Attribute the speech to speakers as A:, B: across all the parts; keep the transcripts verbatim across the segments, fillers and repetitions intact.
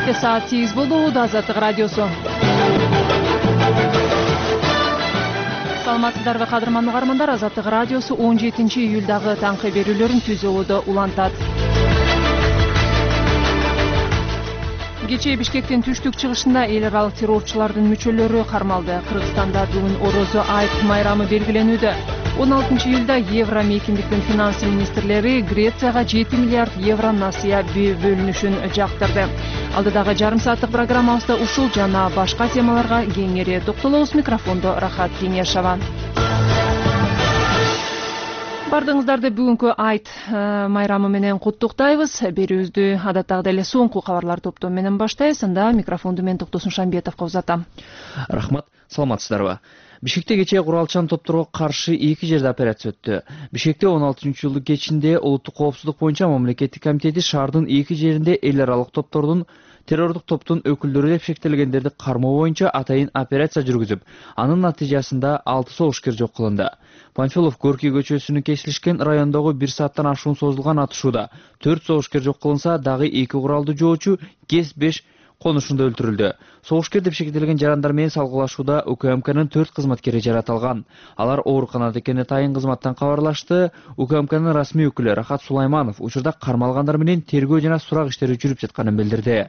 A: Кечте саат сегиз болду. Азаттык радиосу. Саламатсыздарбы кадырман угармандар. Азаттык радиосу он жетинчи июлдагы таңкы берүүлөрүн түзүүдө улантат. Кечээ Бишкектин түштүк чыгышында эл аралык террорчулардын мүчөлөрү кармалды. Кыргызстанда бүгүн Орозо айт майрамы белгиленүүдө. он алтынчы июлда Евро мейкиндиктин финанс министрлери Грецияга жети миллиард евро насыя бөлүнүшүн жактырды. Алдыдагы жарым сааттык программабызда ушул жана башка темаларга кеңири токтолобуз. Микрофондо Рахат Кеңешова. Бардыгыңыздарды бүгүнкү айт майрамы менен куттуктайбыз. Берүүбүздү адаттагыдай эле соңку кабарлар топтому менен баштайбыз. Анда микрофонду мен Токтосун Шамбетовго узатам.
B: Рахмат, саламатсыздарбы? Бишкекте кечээ куралчан топторго каршы эки жерде операция өттү. Бишкекте он алтынчы июлдун кечинде улуттук коопсуздук боюнча мамлекеттик комитети шаардын эки жеринде эл аралык топтордун террордук топтун өкүлдөрү деп шектелгендерди кармоо боюнча атайын операция жүргүзүп, анын натыйжасында алты согушкер жок кылынды. Панфилов Горький көчөсүнүн кесилишкен райондогу бир сааттан ашуун созулган атышууда төрт согушкер жок кылынса, дагы эки куралдуу жоочу КЕС беш конушунда өлтүрүлдү. Согушкер деп шектелген жарандар менен салгылашууда УКМКнын төрт кызматкери жаратылган. Алар ооруканада экени тайын кызматтан кабарлашты. УКМКнын расмий өкүлү Рахат Сулайманов учурда кармалгандар менен тергөө жана сурак иштери жүрүп жатканын билдирди.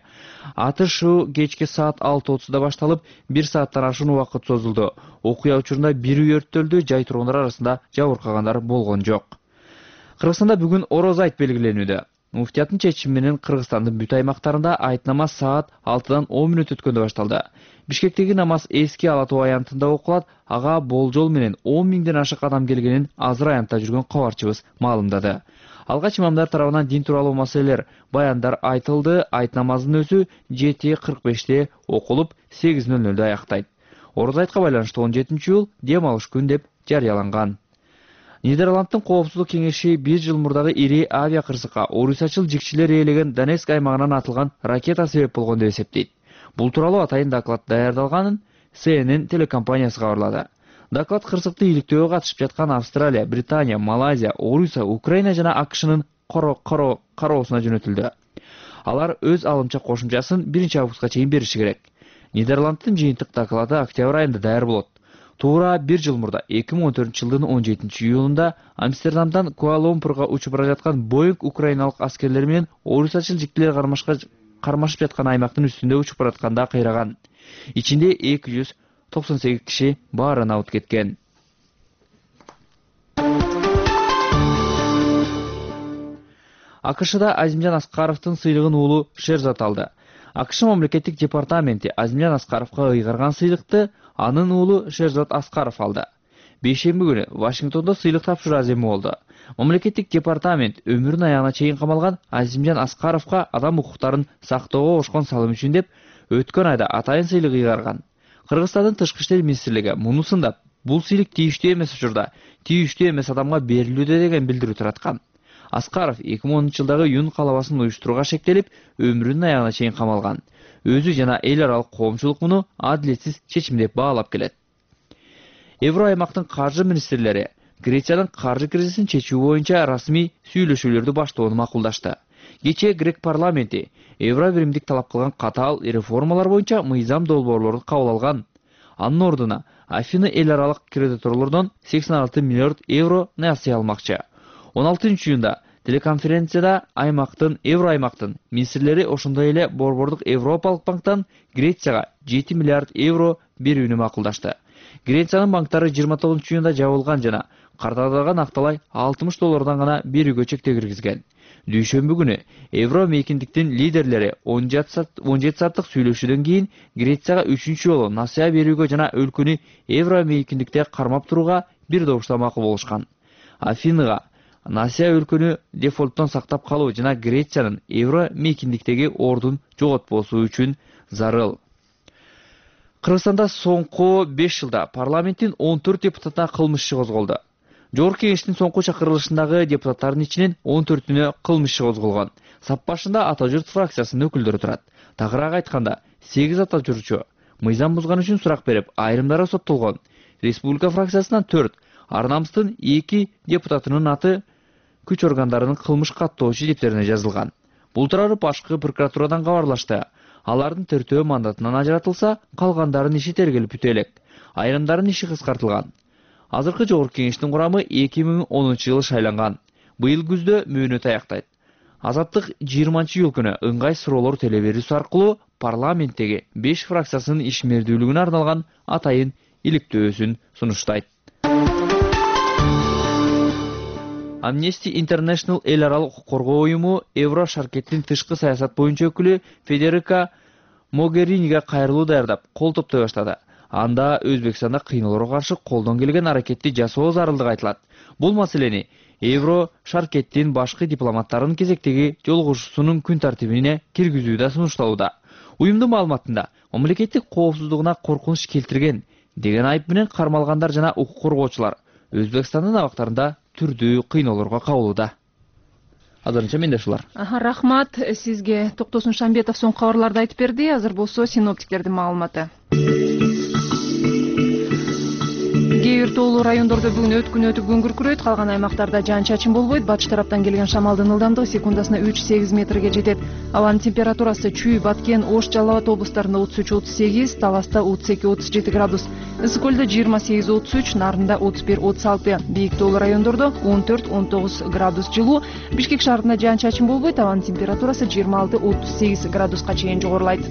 B: Атышуу кечки саат алты отузда башталып, бир сааттан ашуун убакыт созулду. Окуя учурунда бир үй өрттөлдү, жай тургундар арасында жабыркагандар болгон жок. Кыргызстанда бүгүн Орозо айт белгиленүүдө. Муфтияттын чечими менен Кыргызстандын бүт аймактарында айт намаз саат алтыдан он мүнөт өткөндө башталды. Бишкектеги намаз эски Ала Тоо аянтында окулат, ага болжол менен он миңден ашык адам келгенин азыр аянтта жүргөн кабарчыбыз маалымдады. Алгач имамдар тарабынан дин тууралуу маселелер, баяндар айтылды. Айт намазынын өзү жети кырк беште окулуп, сегиз нөл нөлдө аяктайт. Орозо айтка байланыштуу он жетинчи июл дем алыш күн деп жарыяланган. Нидерландтын коопсуздук кеңеши бир жыл мурдагы ири авиа кырсыкка орусачыл жикчилер ээлеген Донецк аймагынан атылган ракета себеп болгон деп эсептейт. Бул тууралуу атайын доклад даярдалганын Си Эн Эн телекомпаниясы кабарлады. Доклад кырсыкты иликтөөгө катышып жаткан Австралия, Британия, Малайзия, Орусия, Украина жана АКШнын кароосуна жөнөтүлдү. Алар өз алымча кошумчасын биринчи августка чейин бериши керек. Нидерландтын жыйынтык доклады октябрь айында даяр болот. Туура бир жыл мурда эки миң он төртүнчү жылдын он жетинчи июлунда Амстердамдан Куала-Лумпурга учуп бара жаткан Боинг украиналык аскерлер менен орусачыл жиктилер кармашып жаткан аймактын үстүндө учуп баратканда кыйраган. Ичинде эки жүз токсон сегиз киши баарына абыт кеткен. АКШда Азимжан Аскаровдун сыйлыгын уулу Шерзат алды. АКШ мамлекеттик департаменти Азимжан Аскаровго ыйгарган сыйлыкты анын уулу Шерзат Аскаров алды. Бейшемби күнү Вашингтондо сыйлык тапшыруу аземи болду. Мамлекеттик департамент өмүрүнүн аягына чейин камалган Азимжан Аскаровго адам укуктарын сактоого кошкон салым үчүн деп өткөн айда атайын сыйлык ыйгарган. Кыргызстандын тышкы иштер министрлиги муну сындап, бул сыйлык тийиштүү эмес учурда, тийиштүү эмес адамга берилүүдө деген билдирүү тараткан. Аскаров эки миң онунчу жылдагы Юн калабасын уюштурууга шектелип, өмүрүнүн аягына чейин камалган. Өзү жана эл аралык коомчулук муну адилетсиз чечим деп баалап келет. Евро аймактын каржы министрлери Грециянын каржы кризисин чечүү боюнча расмий сүйлөшүүлөрдү баштоону макулдашты. Кечээ Грек парламенти евро биримдик талап кылган катаал реформалар боюнча мыйзам долбоорлорду кабыл алган. Анын ордуна Афина эл аралык кредиторлордон сексен алты миллиард евро насыя алмакчы. он алтынчы июнда телеконференцияда аймактын, евро аймактын министрлери ошондой эле Борбордук Европалык банктан Грецияга жети миллиард евро берүүнү макулдашты. Грециянын банктары жыйырма тогузунчу июнда жабылган жана картадаган акталай алтымыш доллардан гана берүүгө чектөө киргизген. Дүйшөмбү күнү евро мейкиндиктин лидерлери он жети сааттык сүйлөшүүдөн кийин Грецияга үчүнчү жолу насыя берүүгө жана өлкөнү евро мейкиндикте кармап турууга бир добушта макул болушкан. Афинага насыя өлкөнү дефолттон сактап калуу жана Грециянын евро мейкиндиктеги ордун жоготпосу үчүн зарыл. Кыргызстанда соңку беш жылда парламенттин он төрт депутатына кылмыш иши козголду. Жогорку кеңештин соңку чакырылышындагы депутаттардын ичинен он төртүнө кылмыш иши козголгон. Сап башында Ата журт фракциясынын өкүлдөрү турат. Тагыраак айтканда, сегиз ата журтчу мыйзам бузган үчүн сурак берип, айрымдары соттолгон. Республика фракциясынан төрт, Ар намыстын эки депутатынын аты күч органдарынын кылмыш каттоочу дептерине жазылган. Бул тууралуу башкы прокуратурадан кабарлашты. Алардын төртөө мандатынан ажыратылса, калгандарынын иши тергелип бүтө элек. Айрымдарынын иши кыскартылган. Азыркы жогорку кеңештин курамы эки миң онунчу жылы шайланган. Быйыл күздө мөөнөт аяктайт. Азаттык жыйырманчы июль күнү ыңгай суроолор телеберүүсү аркылуу парламенттеги беш фракциясынын ишмердүүлүгүнө арналган атайын иликтөөсүн сунуштайт. Amnesty International эл аралык укук коргоо уюму Евро шаркеттин тышкы саясат боюнча өкүлү Федерика Могериниге кайрылуу даярдап, кол топтой баштады. Анда Өзбекстанда кыйноолорго каршы колдон келген аракетти жасоо зарылдыгы айтылат. Бул маселени Евро шаркеттин башкы дипломаттарынын кезектеги жолугушуусунун күн тартибине киргизүү да сунушталууда. Уюмдун маалыматында мамлекеттик коопсуздугуна коркунуч келтирген деген айып менен кармалгандар жана укук коргоочулар Өзбекстандын абактарында түрдүү кыйноолорго кабылууда. Азырынча менде ушулар.
A: Рахмат сизге. Токтосун Шамбетов соңку кабарларды айтып берди. Азыр болсо синоптиктердин маалыматы. Кээ бир тоолуу райондордо бүгүн өткүн өтүп күн күркүрөйт, калган аймактарда жаан чачын болбойт. Батыш тараптан келген шамалдын ылдамдыгы секундасына үч сегиз метрге жетет. Абанын температурасы Чүй, Баткен, Ош, Жалал Абад облустарында отуз үч отуз сегиз, Таласта отуз эки отуз жети градус, Ысык көлдө жыйырма сегиз отуз үч, Нарында отуз бир отуз алты, бийик тоолуу райондордо он төрт он тогуз градус жылуу. Бишкек шаарында жаан чачын болбойт, абанын температурасы жыйырма алты отуз сегиз градуска чейин жогорулайт.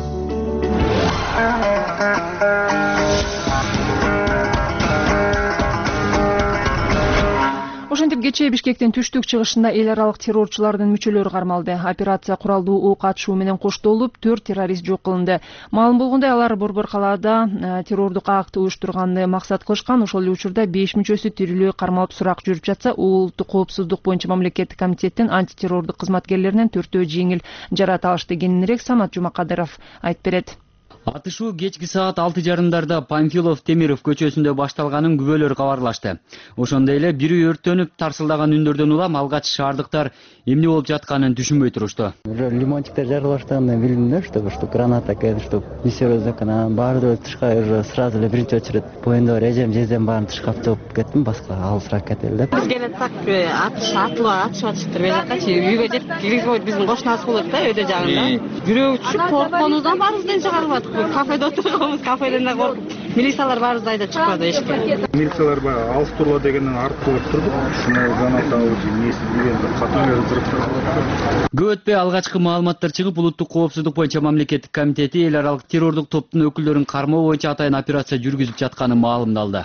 A: Ошентип кечээ Бишкектин түштүк чыгышында эл аралык террорчулардын мүчөлөрү кармалды. Операция куралдуу уу катышуу менен коштолуп, төрт террорист жок кылынды. Маалым болгондой, алар борбор калаада террордук акты уюштурганды максат кылышкан. Ошол эле учурда беш мүчөсү тирилүү кармалып сурак жүрүп жатса, улуттук коопсуздук боюнча мамлекеттик комитеттин антитеррордук кызматкерлеринен төртөө жеңил жарат алышты. Кененирээк Самат Жумакадыров айтып берет.
C: Атышуу кечки саат алты жарымдарда Панфилов Темиров көчөсүндө башталганын күбөлөр кабарлашты. Ошондой эле бирөө өрттөнүп тарсылдаган үндөрдөн улам алгач шаардыктар эмне болуп жатканын түшүнбөй турушту.
D: Уже лимончиктер жарыла баштагандан билдим да, что что граната келди, что несер өздүкүнө баары тышка уже сразу эле биринчи очередь боюнда бар эжем жездем баарын тышка алып чыгып кеттим, башка алысыраак кетели деп.
E: Биз келатсак атыш атылып атышып атыштыр бежакачы үйгө жетип киргизип койду, биздин кошунасы болот да өйдө жагында. Жүрөгү түшүп коркконубуздан баарыбыздан чыгарбадык. Кафеде отурганбыз, кафеден да коркуп, милициялар баарыбызды айдап чыкпады эшикке.
F: Милициялар баягы алыс турла дегенден артып турдук. Ушуну граната неси деген каталар зырыктап.
C: Көп өтпөй алгачкы маалыматтар чыгып, улуттук коопсуздук боюнча мамлекеттик комитети эл аралык террордук топтун өкүлдөрүн кармоо боюнча атайын операция жүргүзүп жатканы маалымдалды.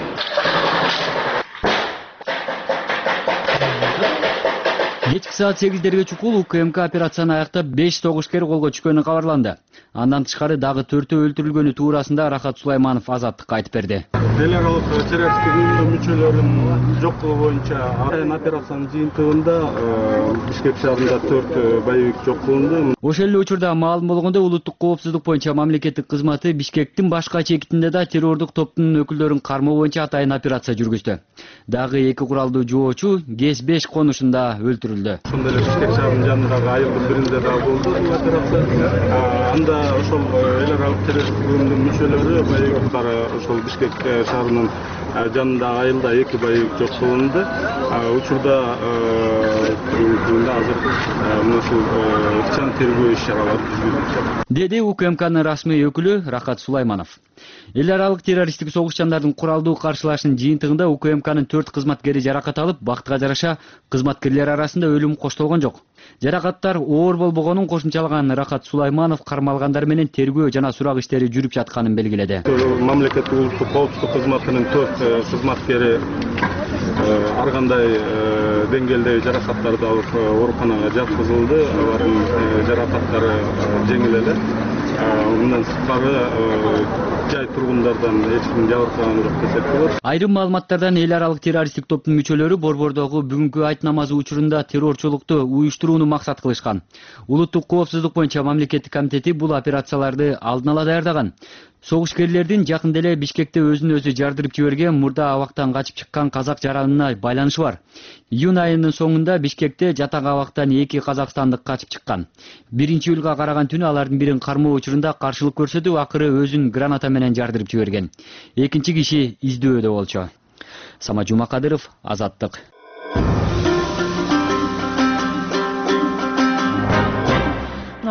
C: Кечки саат сегиздерге чукул УКМК операцияны аяктап беш согушкер колго түшкөнү кабарланды. Андан тышкары дагы төртөө өлтүрүлгөнү туурасында Рахат Сулайманов Азаттыкка айтып берди.
F: Эл аралык террористтик уюмдун мүчөлөрүн жок кылуу боюнча атайын операциянын жыйынтыгында Бишкек шаарында төрт боевик жок кылынды.
C: Ошол эле учурда маалым болгондой, улуттук коопсуздук боюнча мамлекеттик кызматы Бишкектин башка чекитинде да террордук топтун өкүлдөрүн кармоо боюнча атайын операция жүргүздү. Дагы эки куралдуу жоочу ГЭС беш конушунда өлтүрүлдү.
F: Ошондой эле Бишкек шаарынын жанындагы айылдын биринде да болду бул операция. Анда ошол эл аралык террористтик уюмдун мүчөлөрү боевиктар ошол Бишкек шаарынын жанындагы айылда эки боевик жок кылынды. Учурда азыр мына ушул ыкчам тергөө иш-чаралары жүргүзүлүп жатат,
C: деди УКМКнын расмий өкүлү Рахат Сулайманов. Эл аралык террористтик согушчандардын куралдуу каршылашынын жыйынтыгында УКМКнын төрт кызматкери жаракат алып, бактыга жараша кызматкерлер арасында өлүм коштолгон жок. Жаракаттар оор болбогонун кошумчалаган Рахат Сулайманов кармалгандар менен тергөө жана сурак иштери жүрүп жатканын белгиледи.
F: Мамлекеттик улуттук коопсуздук кызматынын төрт кызматкери ар кандай деңгээлдеги жаракаттарды алып ооруканага жаткызылды. Алардын жаракаттары жеңил эле. Мындан сырткары жай тургундардан эч ким жабыркаган жок десек болот.
C: Айрым маалыматтардан эл аралык террористтик топтун мүчөлөрү Борбордогу бүгүнкү айт намазы учурунда террорчулукту уюштурууну максат кылышкан. Улуттук коопсуздук боюнча мамлекеттик комитети бул операцияларды алдын ала даярдаган. Согушкерлердин жакында эле Бишкекте өзүн өзү жардырып жиберген мурда абактан качып чыккан казак жаранына байланышы бар. Июнь айынын соңунда Бишкекте жатак абактан эки казакстандык качып чыккан. биринчи июлга караган түнү алардын бирин кармоо учурунда каршылык көрсөтүп, акыры өзүн граната менен жардырып жиберген. Экинчи киши издөөдө болчу. Самат Жумакадыров, Азаттык.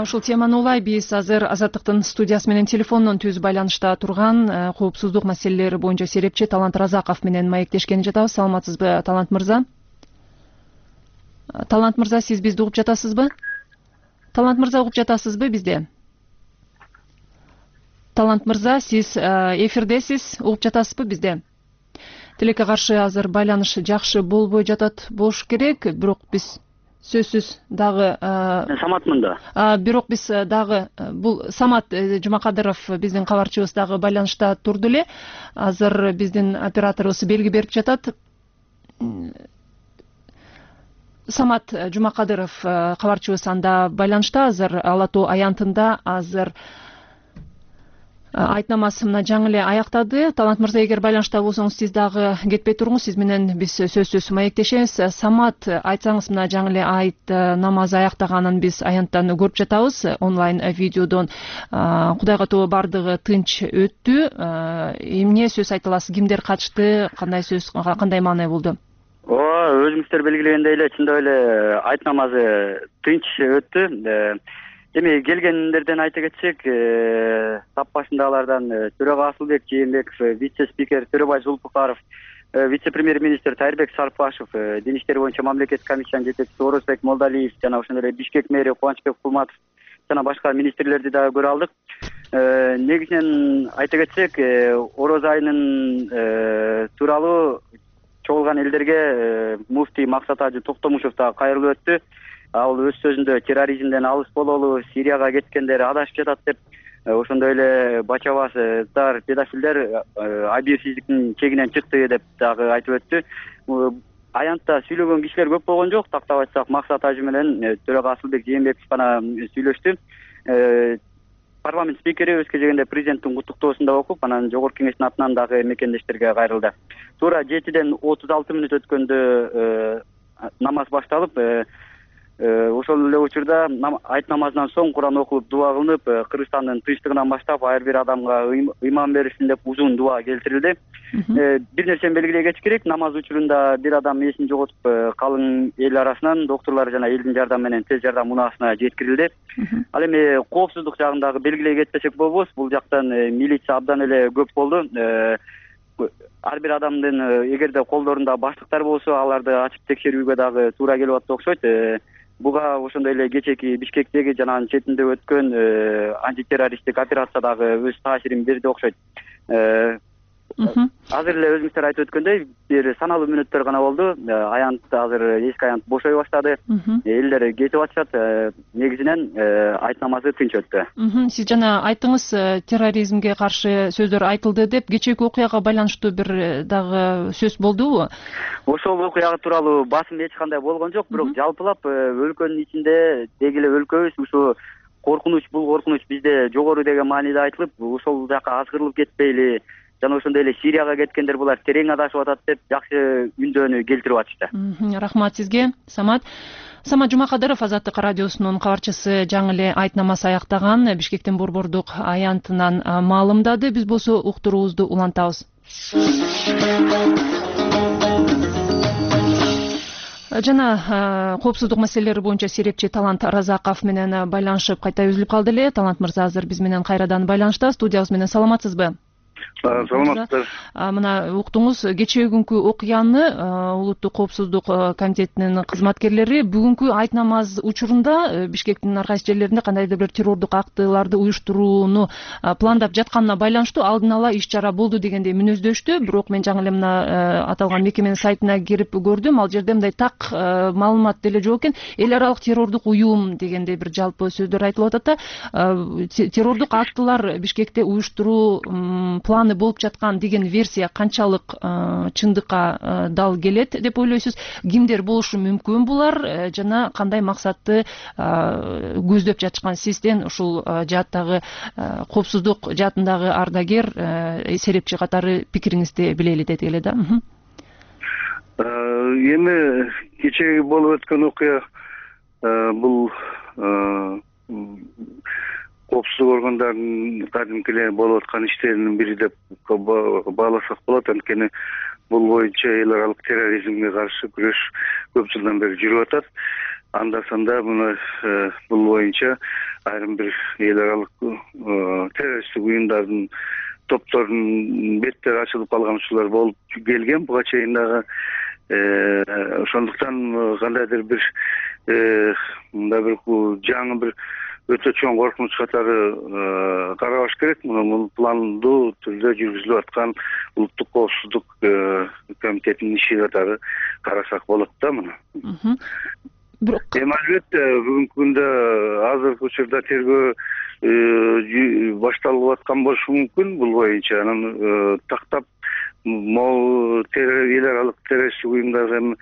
A: ушул теманы улай биз азыр Азаттыктын студиясы менен телефондон түз байланышта турган коопсуздук маселелери боюнча серепчи Талант Разаков менен маектешкени жатабыз. Саламатсызбы, Талант мырза? Талант мырза, сиз бизди угуп жатасызбы? Талант мырза, угуп жатасызбы бизди? Талант мырза, сиз эфирдесиз, угуп жатасызбы бизди? Тилекке каршы азыр байланыш жакшы болбой жатат болуш керек, бирок биз сөзсүз дагы
G: Саматмын да.
A: Бирок биз дагы бул Самат Жумакадыров биздин кабарчыбыз дагы байланышта турду эле. Азыр биздин операторубуз белги берип жатат. Самат Жумакадыров кабарчыбыз анда байланышта, азыр Ала Тоо аянтында азыр айтнамасы мына жаңы эле аяктады. Талант мырза, эгер байланышта болсоңуз, сиз дагы кетпей туруңуз, сиз менен биз сөзсүз маектешебиз. Самат, айтсаңыз, мына жаңы эле айт намазы аяктаганын биз аянттан көрүп жатабыз, онлайн видеодон. Кудайга тобо бардыгы тынч өттү. Эмне сөз айта аласыз? Кимдер катышты? Кандай сөз, кандай маанай болду?
G: Ооба, өзүңүздөр белгилегендей эле чындап эле айт намазы тынч өттү. Эми келгендерден айта кетсек, тап башындагылардан Төрөгө Асылбек Жээнбеков, вице-спикер Төрөбай Зулпукаров, вице-премьер-министр Тайырбек Сарпашев, дин иштери боюнча мамлекеттик комиссиянын жетекчиси Орозбек Молдалиев жана ошондой эле Бишкек мэри Кубанычбек Кулматов жана башка министрлерди дагы көрө алдык. Негизинен айта кетсек, Ороз айынын тууралуу чогулган элдерге муфтий Максат Ажы Токтомушев дагы кайрылып өттү. Ал өз сөзүндө терроризмден алыс бололу, Сирияга кеткендер адашып жатат деп, ошондой эле бачабаздар, педофилдер абийирсиздиктин чегинен чыкты деп дагы айтып өттү. Аянтта сүйлөгөн кишилер көп болгон жок. Тактап айтсак, Максат Ажы менен Төрөгө Асылбек Жээнбеков гана сүйлөштү. Парламент спикери өз кезегинде президенттин куттуктоосун да окуп, анан жогорку кеңештин атынан дагы мекендештерге кайрылды. Туура жетиден отуз алты мүнөт өткөндө намаз башталып, ошол эле учурда айт намазынан соң Куран окулуп, дуа кылынып, Кыргызстандын тынчтыгынан баштап ар бир адамга ыйман берилсин деп узун дуа келтирилди. Бир нерсени белгилей кетиш керек, намаз учурунда бир адам эсин жоготуп, калың эл арасынан доктурлар жана элдин жардамы менен тез жардам унаасына жеткирилди. Ал эми коопсуздук жагындагы белгилей кетпесек болбос, бул жактан милиция абдан эле көп болду. Ар бир адамдын эгерде колдорунда баштыктар болсо, аларды ачып текшерүүгө дагы туура келип атат окшойт. Буга ошондой эле кечеки Бишкектеги жана анын четинде өткөн антитеррористтик операция дагы өз таасирин берди окшойт. Азыр эле өзүңүздөр айтып өткөндөй, бир саналуу мүнөттөр гана болду. Аянт азыр эски аянт бошой баштады. Элдер кетип атышат. Негизинен айт намазы тынч өттү.
A: Сиз жана айттыңыз, терроризмге каршы сөздөр айтылды деп, кечээки окуяга байланыштуу бир дагы сөз болдубу?
G: Ошол окуя тууралуу басым эч кандай болгон жок, бирок жалпылап өлкөнүн ичинде деги эле өлкөбүз ушу коркунуч, бул коркунуч бизде жогору деген мааниде айтылып, ошол жака азгырылып кетпейли, жана ошондой эле Сирияга кеткендер булар терең адашып атат деп жакшы үндөөнү келтирип атышты.
A: Рахмат сизге, Самат. Самат Жумакадыров, Азаттык радиосунун кабарчысы, жаңы эле айт намазы аяктаган Бишкектин борбордук аянтынан маалымдады. Биз болсо уктуруубузду улантабыз. Жана коопсуздук маселелери боюнча серепчи Талант Разаков менен байланышып кайта үзүлүп калды эле. Талант мырза азыр биз менен кайрадан байланышта. Студиябыз менен саламатсызбы?
F: Саламатсыздар.
A: Мына уктуңуз, кечээ күнкү окуяны улуттук коопсуздук комитетинин кызматкерлери бүгүнкү айт намаз учурунда Бишкектин ар кайсы жерлеринде кандайдыр бир террордук актыларды уюштурууну пландап жатканына байланыштуу алдын ала иш чара болду дегендей мүнөздөштү. Бирок мен жаңы эле мына аталган мекеменин сайтына кирип көрдүм. Ал жерде мындай так маалымат деле жок экен. Эл аралык террордук уюм дегендей бир жалпы сөздөр айтылып атат да. Террордук актылар Бишкекте уюштуруу планы болуп жаткан деген версия канчалык чындыкка дал келет деп ойлойсуз? Кимдер болушу мүмкүн булар жана кандай максатты көздөп жатышкан сизден ушул жааттагы коопсуздук жаатындагы ардагер, серепчи катары пикириңизди билели деди эле да.
F: Эми кечээ болуп өткөн окуя бул коопсуздук органдарынын кадимки эле болуп аткан иштеринин бири деп бааласак болот. Анткени бул боюнча эл аралык терроризмге каршы күрөш көп жылдан бери жүрүп атат. Анда санда мына бул боюнча
H: айрым бир эл аралык террористтик уюмдардын топторунун беттери ачылып калган учурлар болуп келген буга чейин дагы. Ошондуктан кандайдыр бир мындай бир жаңы бир өтө чоң коркунуч катары карабаш керек. Муну пландуу түрдө жүргүзүлүп аткан улуттук коопсуздук комитетинин иши катары карасак болот да муну. Эми албетте бүгүнкү күндө азыркы учурда тергөө башталып аткан болушу мүмкүн бул боюнча. Анан тактап могу эл аралык террористтик уюмдар эми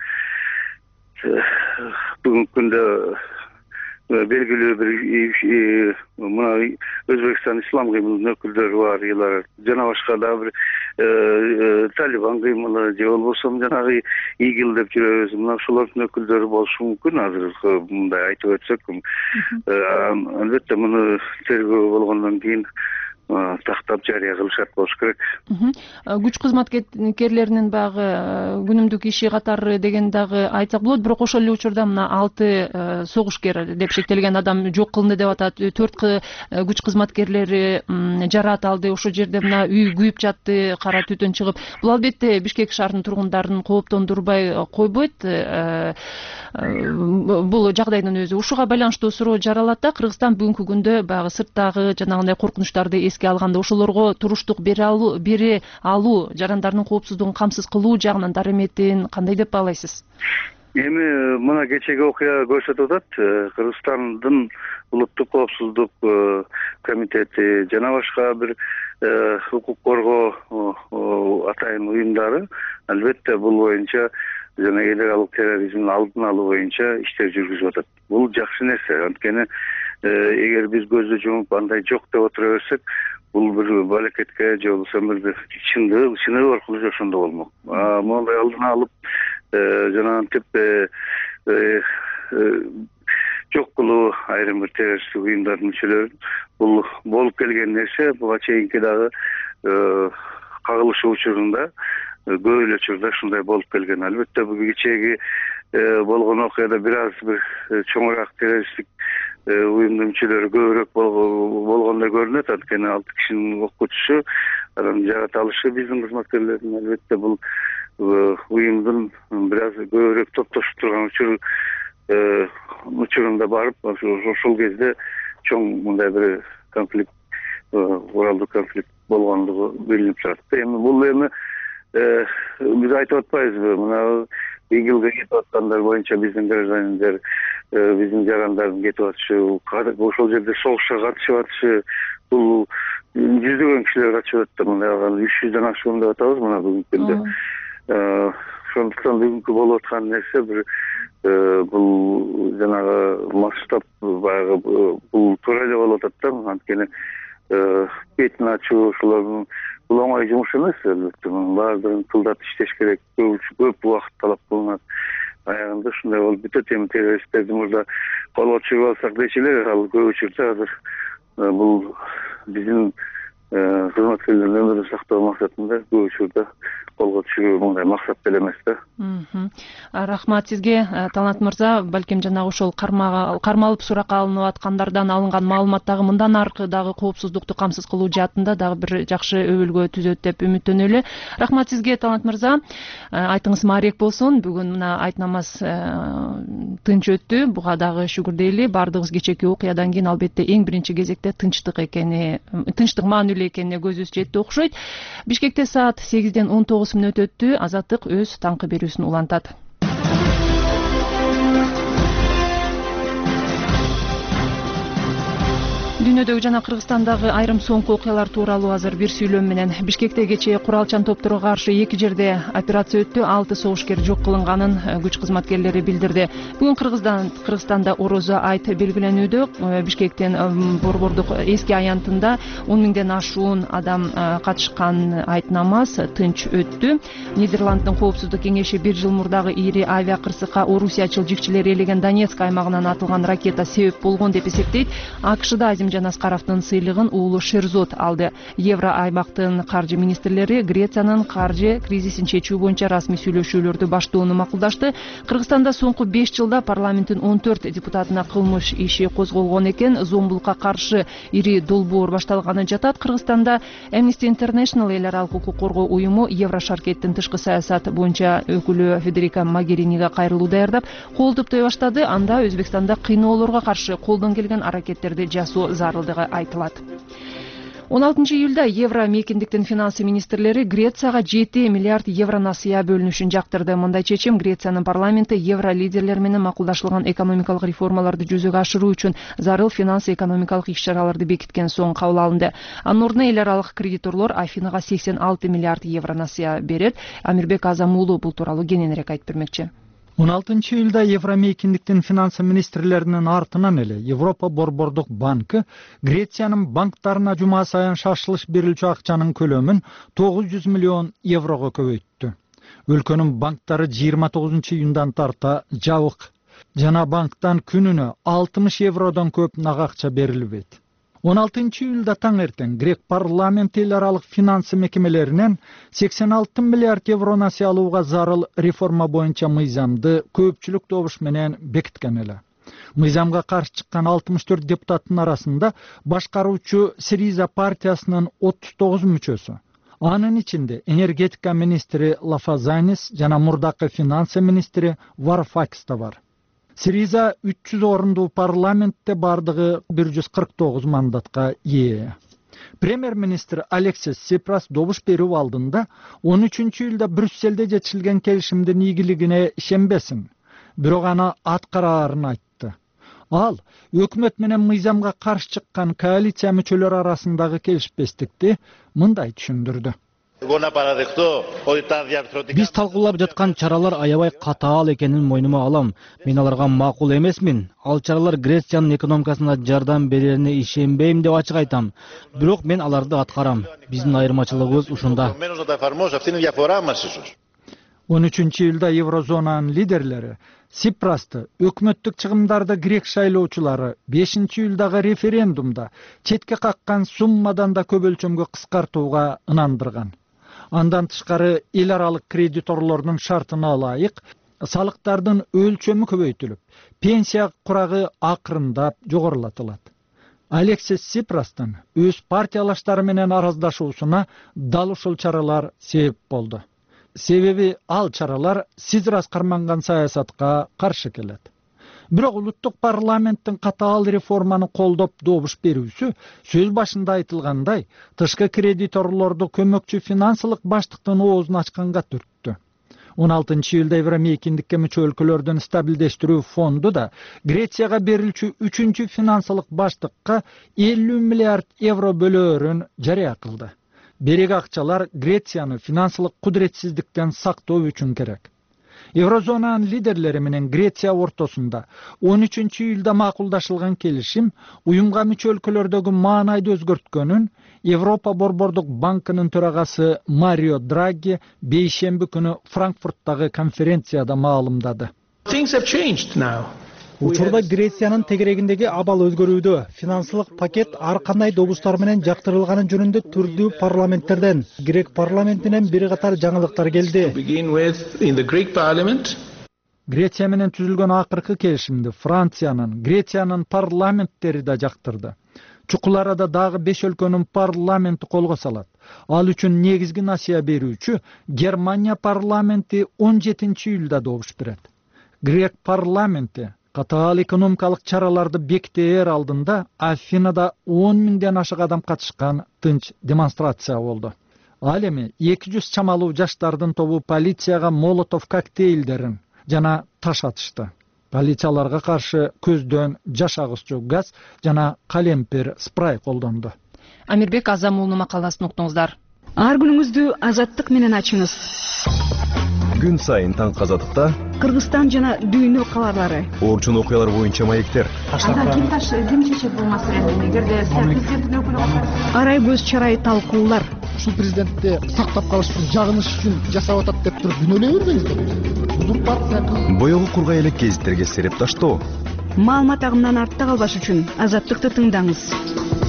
H: бүгүнкү күндө белгилүү бир мына Өзбекстан ислам кыймылынын өкүлдөрү бар, элар жана башка дагы бир Талибан кыймылы же болбосо жанагы игил деп жүрөбүз. Мына ошолордун өкүлдөрү болушу мүмкүн. Азыр мындай айтып өтсөк, албетте муну тергөө болгондон кийин тактап жарыя кылышат болуш керек.
A: Күч кызматкерлеринин багы күнүмдүк иши катары деген дагы айтсак болот, бирок ошол эле учурда мына алты согушкер деп шектелген адам жок кылынды деп атат. төрт күч кызматкерлери жараат алды. Ошол жерде мына үй күйүп жатты, кара түтүн чыгып. Бул албетте Бишкек шаарынын тургундарын кооптондурбай койбойт. Бул жагдайдын өзү. Ушуга байланыштуу суроо жаралат да. Кыргызстан бүгүнкү күндө баягы сырттагы жанагындай коркунучтарды эске алганда ошолорго туруштук бере алуу, бере алуу, жарандардын коопсуздугун камсыз кылуу жагынан дарыметин кандай деп баалайсыз?
H: Эми мына кечеги окуя көрсөтүп атат. Кыргызстандын улуттук коопсуздук комитети жана башка бир укук коргоо атайын уюмдары албетте бул боюнча жана эл аралык терроризмдин алдын алуу боюнча иштер жүргүзүп атат. Бул жакшы нерсе. Анткени эгер биз көздү жумуп андай жок деп отура берсек, бул бир балекетке же болбосо бир чындык чыныгы аркылуу же ошондо болмок. Мондай алдын алып жанагынтип жок кылуу айрым бир террористтик уюмдардын мүчөлөрүн бул болуп келген нерсе. Буга чейинки дагы кагылышы учурунда көп эле учурда ушундай болуп келген. Албетте бул кечеги болгон окуяда бир аз бир чоңураак террористтик уюмдун мүчөлөрү көбүрөөк болгондой көрүнөт. Анткени алты кишинин окутушу, анан жарата алышы биздин кызматкерлердин албетте бул уюмдун бир аз көбүрөөк топтошуп турган учур учурунда барып, ошол кезде чоң мындай бир конфликт, уралдуу конфликт болгондугу билинип турат. Эми бул эми биз айтып атпайбызбы, мына игилге кетип аткандар боюнча биздин граждандар, биздин жарандардын кетип атышы, ошол жерде согушка катышып атышы, бул жүздөгөн кишилер катышып атат. Мына үч жүздөн ашкан деп атабыз мына бүгүнкү күндө. Ошондуктан бүгүнкү болуп аткан нерсе бир бул жанагы масштаб баягы бул туура эле болуп атат да. Анткени бетин ачуу ошолордун бул оңой жумуш эмес. Албетте баардыгын тылдап иштеш керек, көп убакыт талап кылынат. Аягында ушундай болуп бүтөт. Эми террористтерди мурда колго түшүрүп алсак дечи эле, ал көп учурда азыр бул биздин кызматкерлердин өмүрүн сактоо максатында көп учурда колго түшүрүү мындай максат деле эмес да.
A: Рахмат сизге, Талант мырза. Балким жанагы ошол кармалып суракка алынып аткандардан алынган маалымат дагы мындан аркы дагы коопсуздукту камсыз кылуу жаатында дагы бир жакшы өбөлгө түзөт деп үмүттөнөлү. Рахмат сизге, Талант мырза. Айтыңыз маарек болсун. Бүгүн мына айт намаз тынч өттү. Буга дагы шүгүр дейли. Бардыгыбыз кечеки окуядан кийин албетте эң биринчи кезекте тынчтык экени, тынчтык маанилүү экенине көзүбүз жетти окшойт. Бишкекте саат сегизден он тогуз мүнөт өттү. Азаттык өз таңкы берүүсүн улантат. Дүйнөдөгү жана Кыргызстандагы айрым соңку окуялар тууралуу азыр бир сүйлөм менен. Бишкекте кечээ куралчан топторго каршы эки жерде операция өттү. алты согушкер жок кылынганын күч кызматкерлери билдирди. Бүгүн Кыргызстан Кыргызстанда Орозо айт белгиленүүдө. Бишкектин борбордук эски аянтында он миңден ашуун адам катышкан айт намаз тынч өттү. Нидерланддын коопсуздук кеңеши бир жыл мурдагы ири авиа кырсыкка орусиячыл жикчилер ээлеген Донецк аймагынан атылган ракета себеп болгон деп эсептейт. АКШда Азимжан Сапархан Аскаровдун сыйлыгын уулу Шерзот алды. Евро аймактын каржы министрлери Грециянын каржы кризисин чечүү боюнча расмий сүйлөшүүлөрдү баштоону макулдашты. Кыргызстанда соңку беш жылда парламенттин он төрт депутатына кылмыш иши козголгон экен. Зомбулукка каршы ири долбоор башталганы жатат. Кыргызстанда Amnesty International эл аралык укук коргоо уюму Еврошаркеттин тышкы саясат боюнча өкүлү Федерика Могериниге кайрылуу даярдап, кол топтой баштады. Анда Өзбекстанда кыйноолорго каршы колдон келген аракеттерди жасоо зарылдыгы айтылат. он алтынчы июлда Евро мейкиндиктин финансы министрлери Грецияга жети миллиард евро насыя бөлүнүшүн жактырды. Мындай чечим Грециянын парламенти евро лидерлери менен макулдашылган экономикалык реформаларды жүзөгө ашыруу үчүн зарыл финансы экономикалык иш-чараларды бекиткен соң кабыл алынды. Анын ордуна эл аралык кредиторлор Афинага сексен алты миллиард евро насыя берет. Амирбек Азамуулу бул тууралуу кененирээк айтып бермекчи.
I: он алтынчы июлда Евромейкиндиктин финансы министрлеринин артынан эле Европа Борбордук банкы Грециянын банктарына жума сайын шашылыш берилчү акчанын көлөмүн тогуз жүз миллион еврого көбөйттү. Өлкөнүн банктары жыйырма тогузунчу июндан тарта жабык жана банктан күнүнө алтымыш евродон көп нак акча берилбейт. он алтынчы июлда таң эртең Грек парламенти эл аралык финансы мекемелеринен сексен алты миллиард евро насыя алууга зарыл реформа боюнча мыйзамды көпчүлүк добуш менен бекиткен эле. Мыйзамга каршы чыккан алтымыш төрт депутаттын арасында башкаруучу Сириза партиясынын отуз тогуз мүчөсү. Анын ичинде энергетика министри Лафазанис жана мурдакы финансы министри Варфакис да бар. Сириза үч жүз орындуу парламентте бардыгы бир жүз кырк тогуз мандатка ээ. Премьер-министр Алексис Сипрас добуш берүү алдында он үчүнчү июлда Брюсселде жетишилген келишимдин ийгилигине ишенбесин, бирок аны аткараарын айтты. Ал өкмөт менен мыйзамга каршы чыккан коалиция мүчөлөрү арасындагы келишпестикти мындай түшүндүрдү.
C: Биз талкуулап жаткан чаралар аябай катаал экенин мойнума алам. Мен аларга макул эмесмин. Ал чаралар Грециянын экономикасына жардам берерине ишенбейм деп ачык айтам. Бирок мен аларды аткарам. Биздин айырмачылыгыбыз ушунда.
I: он үчүнчү июлда Еврозонанын лидерлери Сипрасты өкмөттүк чыгымдарды грек шайлоочулары бешинчи июлдагы референдумда четке каккан суммадан да көп өлчөмгө кыскартууга ынандырган. Андан тышкары эл аралык кредиторлордун шартына ылайык салыктардын өлчөмү көбөйтүлүп, пенсия курагы акырындап жогорулатылат. Алексис Сипрастын өз партиялаштары менен араздашуусуна дал ушул чаралар себеп болду. Себеби ал чаралар Сизрас карманган саясатка каршы келет. Бирок улуттук парламенттин катаал реформаны колдоп добуш берүүсү сөз башында айтылгандай тышкы кредиторлорду көмөкчү финансылык баштыктын оозун ачканга түрттү. он алтынчы июлда Евромейкиндикке мүчө өлкөлөрдүн стабилдештирүү фонду да Грецияга берилчү үчүнчү финансылык баштыкка элүү миллиард евро бөлөөрүн жарыя кылды. Берек акчалар Грецияны финансылык кудуретсиздиктен сактоо үчүн керек. Еврозонанын лидерлери менен Греция ортосунда он үчүнчү июлда макулдашылган келишим уюмга мүчө өлкөлөрдөгү маанайды өзгөрткөнүн Европа Борбордук банкынын төрагасы Марио Драги бейшемби күнү Франкфурттагы конференцияда маалымдады.
J: Учурда Грециянын тегерегиндеги абал өзгөрүүдө. Финансылык пакет ар кандай добустар менен жактырылганы жөнүндө түрдүү парламенттерден, Грек парламентинен бир катар жаңылыктар келди.
I: Греция менен түзүлгөн акыркы келишимди Франциянын, Грециянын парламенттери да жактырды. Чукул арада дагы беш өлкөнүн парламенти колго салат. Ал үчүн негизги насыя берүүчү Германия парламенти он жетинчи июлда добуш берет. Грек парламенти катаал экономикалык чараларды бекитээр алдында Афинада он миңден ашык адам катышкан тынч демонстрация болду. Ал эми эки жүз чамалуу жаштардын тобу полицияга молотов коктейлдерин жана таш атышты. Полицияларга каршы көздөн жаш агызчу газ жана калемпир спрей колдонду.
A: Амирбек Азамуулунун макаласын уктуңуздар.
K: Ар күнүңүздү азаттык менен ачыңыз.
L: Күн сайын таң казатыкта
K: Кыргызстан жана дүйнө кабарлары.
L: Орчун окуялар боюнча маектер.
K: Анда ким таш ким чечет бул маселени? Эгерде президенттин өкүлү катышса, арай көз чарай талкуулар.
M: Ушул президентти сактап калыш үчүн, жагыныш үчүн жашап атат деп туруп күнөөлөй бербеңиздер. Узурпация.
L: Боёгу кургай элек гезиттерге сереп таштоо.
K: Маалымат агымынан артта калбаш үчүн азаттыкты тыңдаңыз.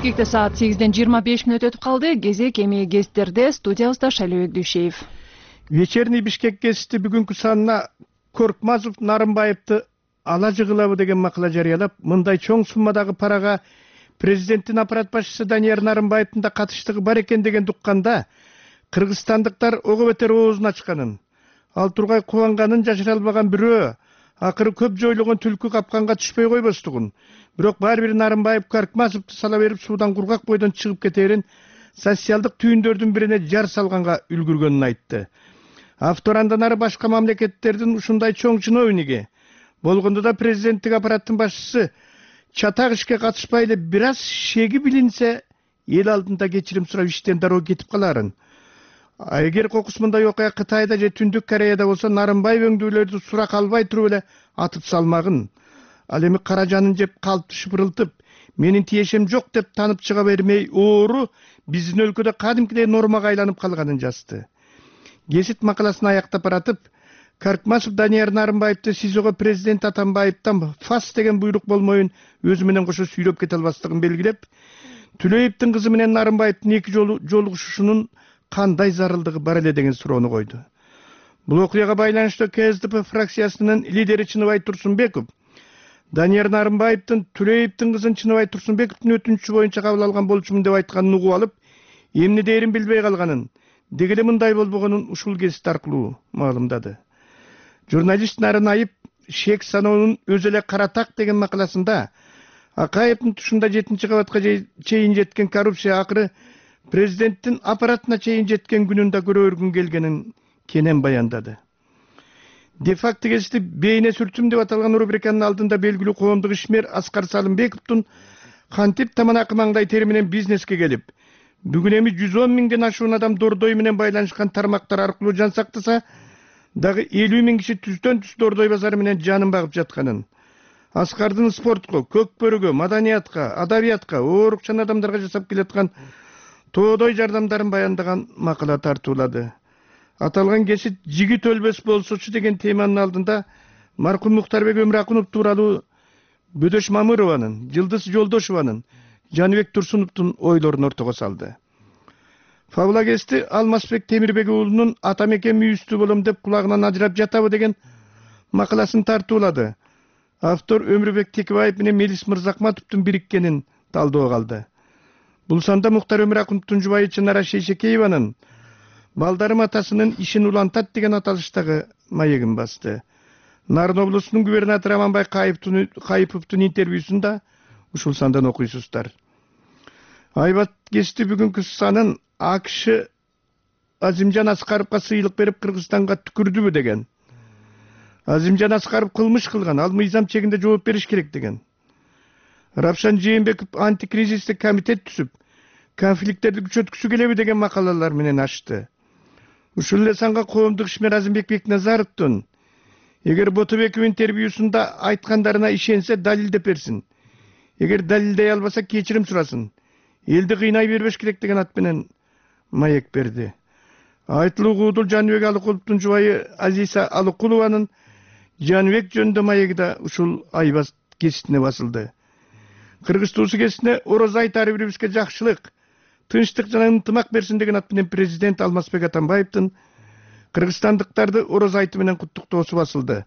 A: Бишкекте саат сегизден жыйырма беш мүнөт өтүп калды. Кезек эми гезиттерде, студиябызда Шайлообек Дүйшеев.
N: Вечерний Бишкек гезити бүгүнкү санына Коркмазов Нарымбаевди ала жыгылабы деген макала жарыялап, мындай чоң суммадагы парага президенттин аппарат башчысы Данияр Нарымбаевдин да катыштыгы бар экен деген укканда, кыргызстандыктар ого бетер оозун ачканын, ал тургай кубанганын жашыра албаган бирөө акыры көп жойлогон түлкү капканга түшпөй койбостугун, бирок баары бир Нарымбаев Коркмазовду сала берип суудан кургак бойдон чыгып кетерин социалдык түйүндөрдүн бирине жар салганга үлгүргөнүн айтты. Автор андан ары башка мамлекеттердин ушундай чоң чиновниги болгондо да президенттик аппараттын башчысы чатак ишке катышпай эле бир аз шеги билинсе, эл алдында кечирим сурап иштен дароо кетип каларын. Эгер кокус мындай окуя Кытайда же Түндүк Кореяда болсо, Нарымбаев өңдүүлөрдү сурак албай туруп эле атып салмагын. Ал эми кара жанын жеп калпты шыпырылтып, менин тиешем жок деп танып чыга бермей, оору биздин өлкөдө кадимкидей нормага айланып калганын жазды. Гезит макаласын аяктап баратып, Коркмазов Данияр Нарымбаевди СИЗОго президент Атамбаевден фас деген буйрук болмоюн өзү менен кошо сүйрөп кете албастыгын белгилеп, Түлөевдин кызы менен Нарымбаевдин эки жолу жолугушушунун кандай зарылдыгы бар эле деген суроону койду. Бул окуяга байланыштуу КСДП фракциясынын лидери Чыныбай Турсунбеков Данияр Нарымбаевдин Түлөевдин кызын Чыныбай Турсунбековдун өтүнүчү боюнча кабыл алган болчумун деп айтканын угуп алып, эмне дээрин билбей калганын, деги эле мындай болбогонун ушул гезит аркылуу маалымдады. Журналист Нарын Айып шек саноонун өзү эле каратак деген макаласында Акаевдин тушунда жетинчи кабатка чейин жеткен коррупция акыры президенттин аппаратына чейин жеткен күнүндө көрөргүн келгенин кенен баяндады. Де-факто гезити бейне сүртүм деп аталган рубриканын алдында белгилүү коомдук ишмер Аскар Салымбековдун кантип таманакы маңдай тери менен бизнеске келип, бүгүн эми жүз он миңден ашуун адам дордой менен байланышкан тармактар аркылуу жан сактаса, дагы элүү миң киши түздөн түз дордой базары менен жанын багып жатканын, Аскардын спортко, көкпөрүгө, маданиятка, адабиятка, оорукчан адамдарга жасап келаткан тоодой жардамдарын баяндаган макала тартуулады. Аталган гезит жигит өлбөс болсочу деген теманын алдында маркум Муктарбек Өмүракунов тууралуу Бөдөш Мамырованын, Жылдыз Жолдошованын, Жаныбек Турсуновдун ойлорун ортого салды. Фабула гезити Алмазбек Темирбек уулунун ата мекен мүйүстүү болом деп кулагынан ажырап жатабы деген макаласын тартуулады. Автор Өмүрбек Текебаев менен Мелис Мырзакматовдун бириккенин талдоо калды. Бул санда Муктар Өмүракуновдун жубайы Чынара Шейшекееванын балдарым атасынын ишин улантат деген аталыштагы маегин басты. Нарын облусунун губернатору Аманбай Кайыповдун интервьюсунда ушул сандан окуйсуздар. Айбат гезити бүгүнкү санын АКШ Азимжан Аскаровго сыйлык берип Кыргызстанга түкүрдүбү деген. Азимжан Аскаров кылмыш кылган, ал мыйзам чегинде жооп бериш керек деген. Рапшан Жээнбеков антикризистик комитет түзүп, конфликттерди күчөткүсү келеби деген макалалар менен ачты. Ушул эле санга коомдук ишмер Азимбек Бекназаровдун эгер Ботобеков интервьюсунда айткандарына ишенсе далилдеп берсин. Эгер далилдей албаса кечирим сурасын. Элди кыйнай бербеш керек деген ат менен маек берди. Айтылуу Куудул Жаныбек Алыкуловдун жубайы Азиса Алыкулованын Жаныбек жөнүндө маеги да ушул Айбат гезитине басылды. Кыргыз туусу гезитине Орозо айт ар бирибизге жакшылык, тынчтык жана ынтымак берсин деген ат менен президент Алмазбек Атамбаевдин кыргызстандыктарды Орозо айты менен куттуктоосу басылды.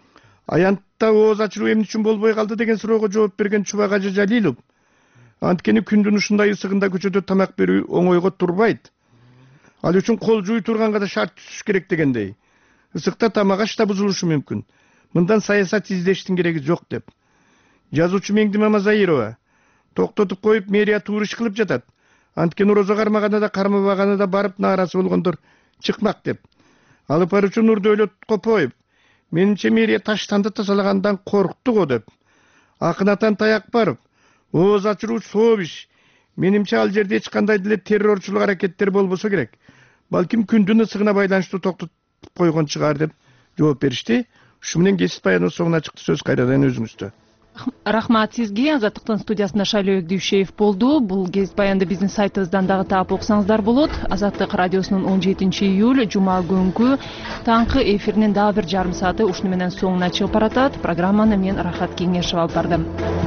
N: Аянтта ооз ачыруу эмне үчүн болбой калды деген суроого жооп берген Чубак Ажы Жалилов, анткени күндүн ушундай ысыгында көчөдө тамак берүү оңойго турбайт. Ал үчүн кол жууй турганга да шарт түзүш керек дегендей. Ысыкта тамак аш да бузулушу мүмкүн. Мындан саясат издештин кереги жок деп. Жазуучу Меңди Мамазайырова токтотуп коюп мэрия туур иш кылып жатат. Анткени Орозо кармаганы да кармабаганы да барып нааразы болгондор чыкмак деп. Алып баруучу Нурдөөлөт Копоев менимче мэрия таштанды тазалагандан коркту го деп. Акынатан Таякбаров ооз ачыруу сооп иш. Менимче ал жерде эч кандай деле террорчулук аракеттер болбосо керек. Балким күндүн ысыгына байланыштуу токтотуп койгон чыгар деп жооп беришти. Ушу менен гезит баянынын соңуна чыкты. Сөз кайрадан өзүңүздө.
A: Рахмат сизге. Азаттыктын студиясында Шайлообек Дүйшеев болду. Бул гезит баянды биздин сайтыбыздан дагы таап окусаңыздар болот. Азаттык радиосунун он жетинчи июль жума күнкү таңкы эфиринин дагы бир жарым сааты ушуну менен соңуна чыгып баратат. Программаны мен Рахат Кеңешев алып бардым.